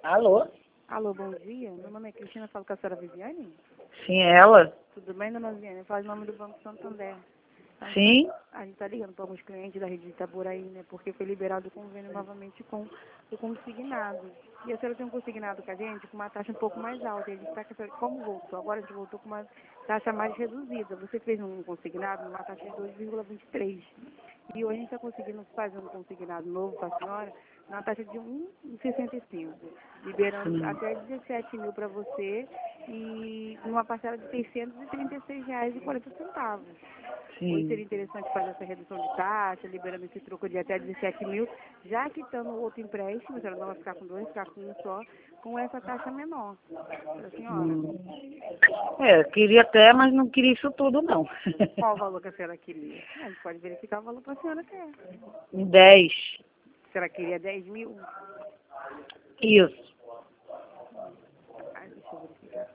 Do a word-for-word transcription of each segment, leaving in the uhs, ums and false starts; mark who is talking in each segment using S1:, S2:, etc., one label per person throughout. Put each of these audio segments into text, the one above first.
S1: Alô?
S2: Alô, bom dia. Meu nome é Cristina, falo com a senhora Viviane.
S1: Sim, é ela?
S2: Tudo bem, dona Viviane? Faz o nome do Banco Santander. A
S1: Sim?
S2: A gente está ligando para alguns clientes da rede de Itaboraí, né? Porque foi liberado o convênio novamente com o consignado. E a senhora tem um consignado com a gente com uma taxa um pouco mais alta. E a gente está com a senhora, como voltou? Agora a gente voltou com uma taxa mais reduzida. Você fez um consignado numa taxa de dois vírgula vinte e três. E hoje a gente está conseguindo fazer um consignado novo para a senhora na taxa de um vírgula sessenta e cinco, liberando
S1: Sim.
S2: até dezessete mil para você e numa parcela de seiscentos e trinta e seis reais e quarenta centavos. Hoje seria
S1: Sim.
S2: interessante fazer essa redução de taxa, liberando esse troco de até dezessete mil, já quitando o outro empréstimo, a senhora não vai ficar com dois, vai ficar com um só, com essa taxa menor. Para a senhora.
S1: Hum. É, eu queria até, mas não queria isso tudo, não.
S2: Qual o valor que a senhora queria? A gente pode verificar o valor que a senhora quer.
S1: Dez.
S2: A senhora queria dez mil?
S1: Isso.
S2: Ah, deixa eu verificar.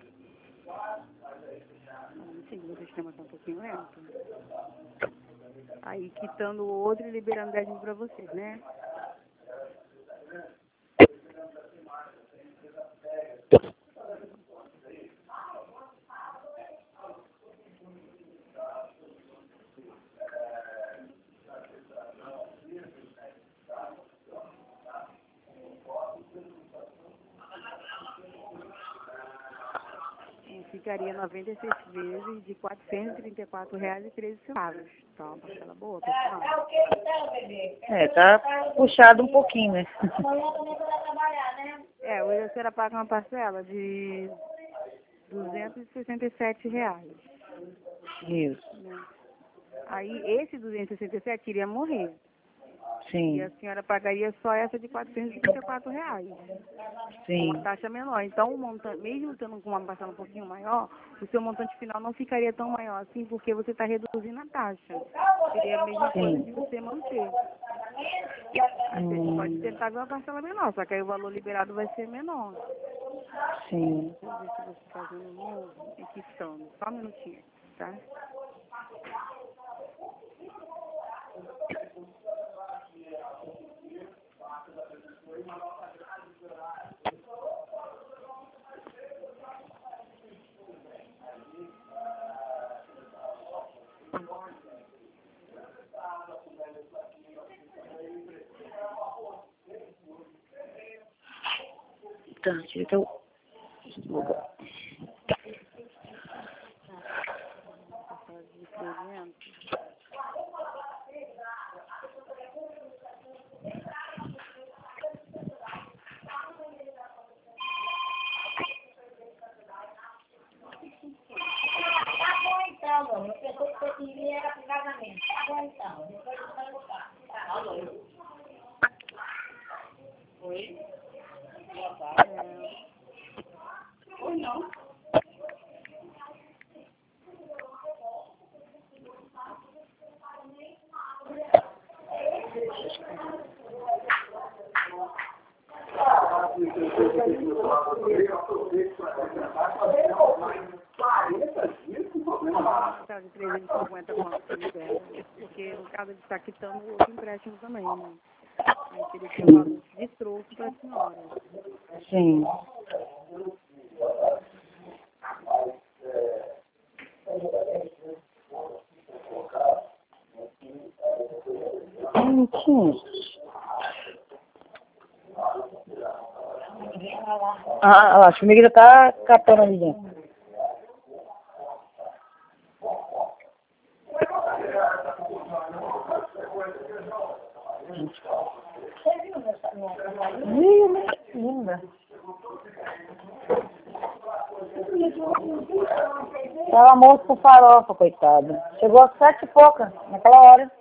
S2: Não sei, o sistema está um pouquinho lento. Aí quitando o outro e liberando dez mil para vocês, né? E ficaria noventa e seis vezes de quatrocentos e trinta e quatro reais e treze centavos. Tá uma parcela boa, pessoal.
S1: É, tá puxado um pouquinho, né?
S2: É, hoje a senhora paga uma parcela de duzentos e sessenta e sete reais.
S1: Isso.
S2: Né? Aí esse duzentos e sessenta e sete iria morrer. E
S1: Sim.
S2: a senhora pagaria só essa de quatrocentos e trinta e quatro reais.
S1: Sim.
S2: Uma taxa menor. Então, o montante, mesmo tendo com uma parcela um pouquinho maior, o seu montante final não ficaria tão maior assim, porque você está reduzindo a taxa. Seria a mesma coisa
S1: Sim.
S2: de você manter. Aí você
S1: Hum.
S2: pode tentar ver uma parcela menor, só que aí o valor liberado vai ser menor.
S1: Sim.
S2: Deixa eu ver se você fazendo um novo e quitando. Só um minutinho, tá?
S1: Tá, deixa eu...
S2: Parcela de trezentos. Parcela de trezentos e cinquenta quanto que libera. Porque no caso ele está quitando o outro empréstimo também, né? Aí teria que ter um valor de troco para a senhora.
S1: Sim. Hum, sim. Ah, lá, a formiga já tá catando ali dentro. Ih, linda. Tava almoço com farofa, coitada. Chegou às sete e pouca, naquela hora.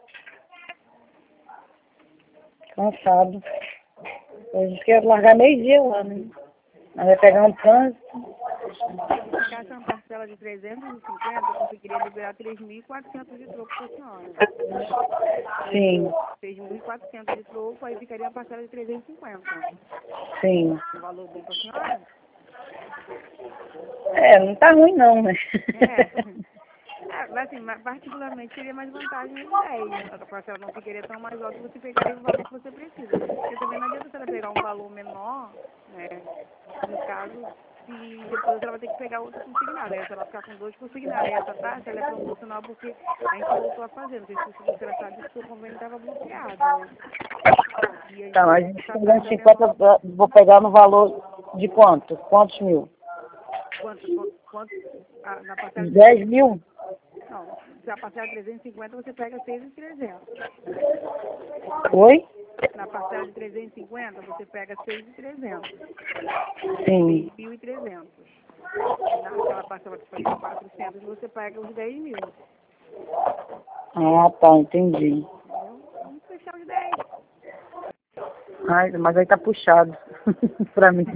S1: Cansado. A gente quer largar meio dia lá, né? Mas vai pegar um trânsito.
S2: Se ficasse uma parcela de trezentos e cinquenta, eu conseguiria liberar três mil e quatrocentos de troco para a senhora.
S1: Sim,
S2: três mil e quatrocentos de troco, aí ficaria a parcela de trezentos e cinquenta.
S1: sim.
S2: Um valor bom para a senhora?
S1: É, não tá ruim não, né?
S2: É. É, assim, mas particularmente seria mais vantagem de dez. A parcela não ficaria tão mais alta, você pegaria o valor que você precisa. Porque também não adianta você pegar um valor menor, né? No caso, se depois ela vai ter que pegar outro consignado. Aí a senhora vai ficar com dois consignados. Aí essa taxa ela é promocional porque a gente voltou a fazer. Não sei se você sabe que o convênio estava bloqueado, né? E a gente
S1: Tá, mas a
S2: voltou
S1: gente
S2: a
S1: pegando
S2: taxa
S1: cinquenta,
S2: menor.
S1: vou pegar no valor de quanto? Quantos mil?
S2: Quanto, quanto, quanto ah, na parcela de
S1: dez
S2: trezentos e cinquenta?
S1: mil?
S2: Não, se a parcela de trezentos e cinquenta, você pega seis mil e trezentos.
S1: Oi?
S2: Na parcela de trezentos e cinquenta, você pega seis mil e trezentos.
S1: Sim.
S2: seis mil e trezentos. Naquela parcela que foi de quatrocentos, você paga os dez mil.
S1: Ah, tá, entendi.
S2: Entendeu? Vamos fechar os dez.
S1: Ai, mas aí tá puxado pra mim.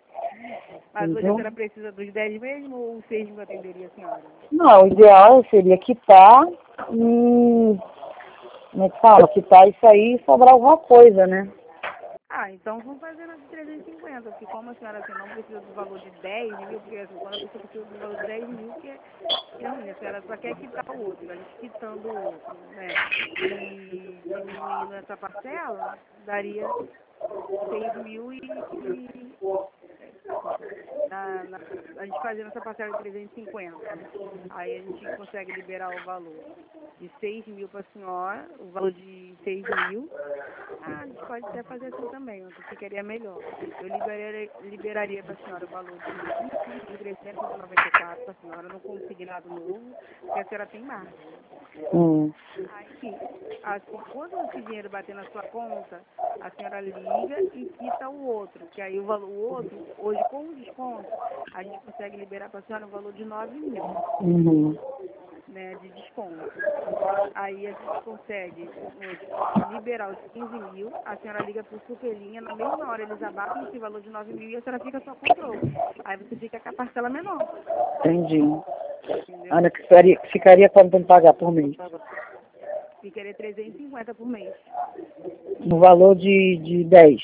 S2: Mas hoje a
S1: Entendeu?
S2: senhora precisa dos dez mesmo ou os seis mil atenderia a senhora?
S1: Não, o ideal seria quitar e... Como é que fala? Quitar isso aí e sobrar alguma coisa, né?
S2: Ah, então vamos fazer na de trezentos e cinquenta, porque como a senhora assim, não precisa do valor de dez mil, porque assim, quando a pessoa precisa do valor de dez mil, que é, que é ruim, a senhora só quer quitar o outro, a gente quitando o outro, né? E diminuindo essa parcela, daria seis mil e... e é, desculpa, na, na, a gente fazendo essa parcela de trezentos e cinquenta, aí a gente consegue liberar o valor de seis mil para a senhora, o valor de seis mil. Ah, a gente pode até fazer assim também, o que ficaria melhor. Eu liberaria, liberaria para a senhora o valor de vinte e cinco mil trezentos e noventa e quatro para a senhora, no consignado novo, porque a senhora tem margem.
S1: Hum.
S2: Aí, assim, quando esse dinheiro bater na sua conta, a senhora liga e quita o outro, que aí o valor, o outro, hoje com o desconto, a gente consegue liberar para a senhora o valor de nove mil,
S1: Uhum.
S2: né, de desconto. Aí a gente consegue hoje liberar os quinze mil, a senhora liga para o Superlinha, na mesma hora eles abatem esse valor de nove mil e a senhora fica só com o troco. Aí você fica com a parcela menor,
S1: Entendi.
S2: entendeu?
S1: Ana, que ficaria, ficaria quanto tem que pagar por mês?
S2: Ficaria trezentos e cinquenta por mês.
S1: No valor de, de dez.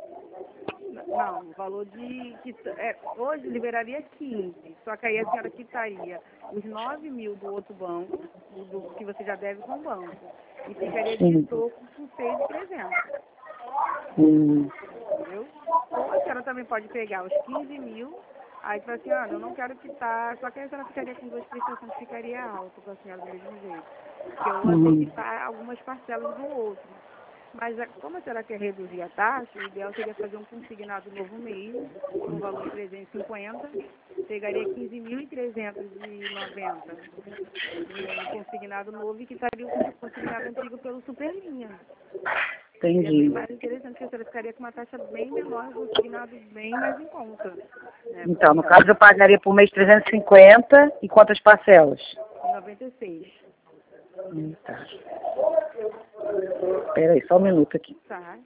S2: Não, o valor de... quita- é, hoje liberaria quinze, só que aí a senhora quitaria os nove mil do outro banco, do, do que você já deve com o banco, e ficaria de
S1: Sim.
S2: troco com seis mil e trezentos,
S1: Hum.
S2: entendeu? Ou a senhora também pode pegar os quinze mil, aí fala assim, olha, eu não quero quitar, só que aí a senhora ficaria com duas prestações, ficaria alto para a senhora do mesmo jeito, porque eu vou ter que
S1: Uhum.
S2: quitar algumas parcelas do outro. Mas a- como a senhora quer reduzir a taxa, o ideal seria fazer um consignado novo mesmo, no valor de trezentos e cinquenta, pegaria quinze mil e trezentos e noventa no, no consignado novo e quitaria o con- consignado antigo pelo Superlinha. Seria bem
S1: Entendi.
S2: mais interessante, porque a senhora ficaria com uma taxa bem menor, um consignado bem mais em conta, né, para a
S1: Então, no
S2: senhora.
S1: caso, eu pagaria por mês trezentos e cinquenta e quantas parcelas?
S2: E noventa e seis,
S1: Hum, tá. Espera aí, só um minuto aqui.
S2: tá?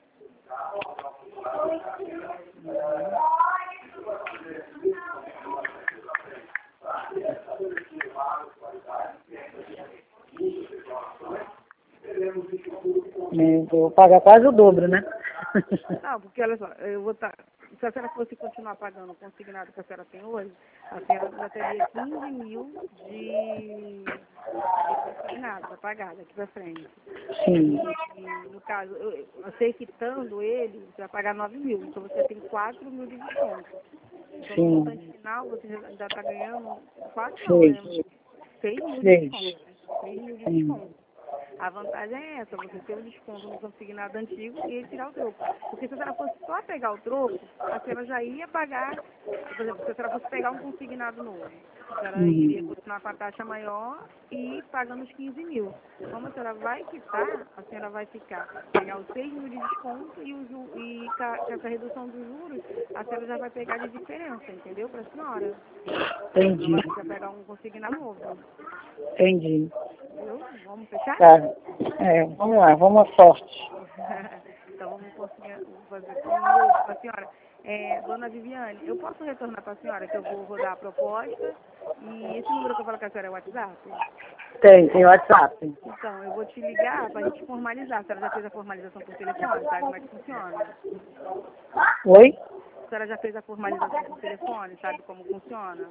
S1: É, vou pagar quase o dobro, né?
S2: Não, porque olha só, eu vou estar. Se a senhora fosse continuar pagando o consignado que a senhora tem hoje, a senhora já teria quinze mil de, de consignado para pagar daqui para frente.
S1: Sim,
S2: E, e, no caso, eu, eu- você quitando ele, você vai pagar nove mil. Então você tem quatro mil de desconto. Então no
S1: sim,
S2: montante final você já ainda está ganhando quatro não,
S1: seis,
S2: né? Seis mil de
S1: seis,
S2: desconto. Seis mil de
S1: sim,
S2: desconto. A vantagem é essa, você ter o desconto no consignado antigo e ele tirar o troco. Porque se a senhora fosse só pegar o troco, a senhora já ia pagar, por exemplo, se a senhora fosse pegar um consignado novo, a senhora iria
S1: uhum,
S2: continuar com a taxa maior e pagando os quinze mil. Como a senhora vai quitar, a senhora vai ficar, ganhar os seis mil de desconto e, o ju, e com, a, com essa redução dos juros, a senhora já vai pegar de diferença, entendeu? Para a senhora. Não
S1: entendi,
S2: vai precisar pegar um consignado novo.
S1: entendi.
S2: Entendeu? Vamos fechar?
S1: Tá, é, vamos lá, vamos à sorte.
S2: Então vamos conseguir vou fazer com a senhora. É, dona Viviane, eu posso retornar para a senhora que eu vou rodar a proposta e esse número que eu falo com a senhora é o WhatsApp?
S1: Tem, tem WhatsApp.
S2: Então, eu vou te ligar para a gente formalizar. A senhora já fez a formalização por telefone, sabe como é que funciona?
S1: Oi?
S2: A senhora já fez a formalização por telefone, sabe como funciona?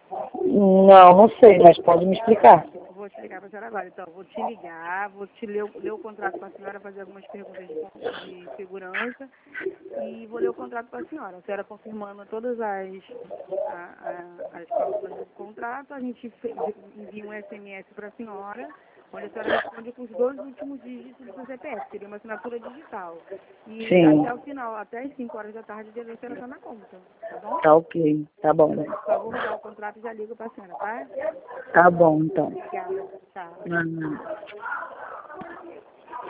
S1: Não, não sei, mas pode me explicar.
S2: Vou explicar para a senhora agora. Então, vou te ligar, vou te ler, o- ler o contrato para a senhora, fazer algumas perguntas de, de segurança e vou ler o contrato para a senhora. A senhora confirmando todas as, a- a- as cláusulas do contrato, a gente fe- envia um S M S para a senhora, onde a senhora responde com os dois últimos dígitos do seu C P F, seria uma assinatura digital. E
S1: Sim,
S2: até o final, até as cinco horas da tarde, a senhora está na conta, tá bom?
S1: tá ok. Tá bom, né?
S2: Só vou rodar o contrato e já ligo para a senhora, tá?
S1: Tá bom, então.
S2: Obrigada. Tchau.
S1: Uhum.